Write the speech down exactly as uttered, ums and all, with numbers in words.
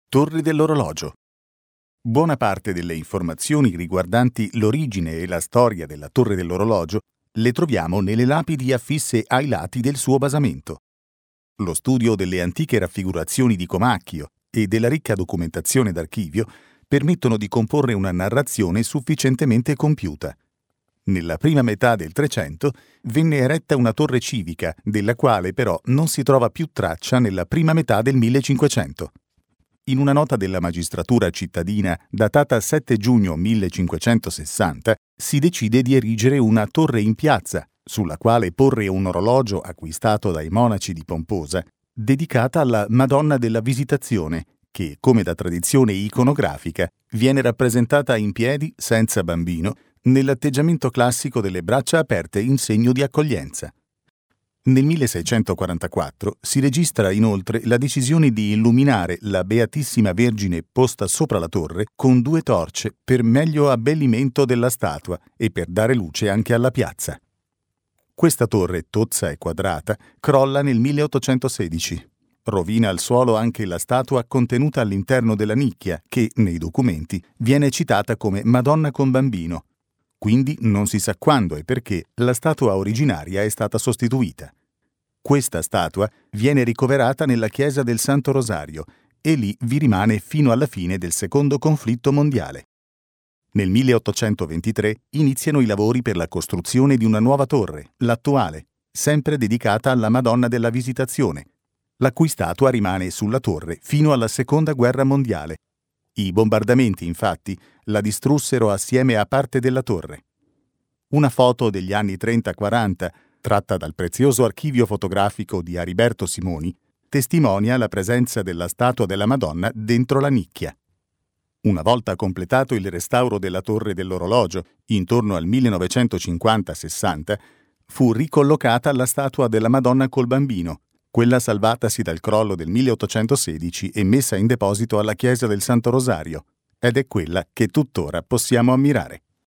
Torre dell'orologio. Buona parte delle informazioni riguardanti l'origine e la storia della Torre dell'orologio le troviamo nelle lapidi affisse ai lati del suo basamento. Lo studio delle antiche raffigurazioni di Comacchio e della ricca documentazione d'archivio permettono di comporre una narrazione sufficientemente compiuta. Nella prima metà del Trecento venne eretta una torre civica, della quale però non si trova più traccia nella prima metà del millecinquecento. In una nota della magistratura cittadina datata sette giugno millecinquecentosessanta si decide di erigere una torre in piazza, sulla quale porre un orologio acquistato dai monaci di Pomposa, dedicata alla Madonna della Visitazione, che, come da tradizione iconografica, viene rappresentata in piedi, senza bambino, nell'atteggiamento classico delle braccia aperte in segno di accoglienza. Nel milleseicentoquarantaquattro si registra inoltre la decisione di illuminare la Beatissima Vergine posta sopra la torre con due torce per meglio abbellimento della statua e per dare luce anche alla piazza. Questa torre, tozza e quadrata, crolla nel milleottocentosedici. Rovina al suolo anche la statua contenuta all'interno della nicchia che, nei documenti, viene citata come Madonna con bambino. Quindi non si sa quando e perché la statua originaria è stata sostituita. Questa statua viene ricoverata nella chiesa del Santo Rosario e lì vi rimane fino alla fine del secondo conflitto mondiale. Nel milleottocentoventitré iniziano i lavori per la costruzione di una nuova torre, l'attuale, sempre dedicata alla Madonna della Visitazione, la cui statua rimane sulla torre fino alla Seconda Guerra Mondiale. I bombardamenti, infatti, la distrussero assieme a parte della torre. Una foto degli anni trenta quaranta, tratta dal prezioso archivio fotografico di Ariberto Simoni, testimonia la presenza della statua della Madonna dentro la nicchia. Una volta completato il restauro della Torre dell'orologio, intorno al millenovecentocinquanta sessanta, fu ricollocata la statua della Madonna col bambino, quella salvatasi dal crollo del milleottocentosedici e messa in deposito alla chiesa del Santo Rosario, ed è quella che tuttora possiamo ammirare.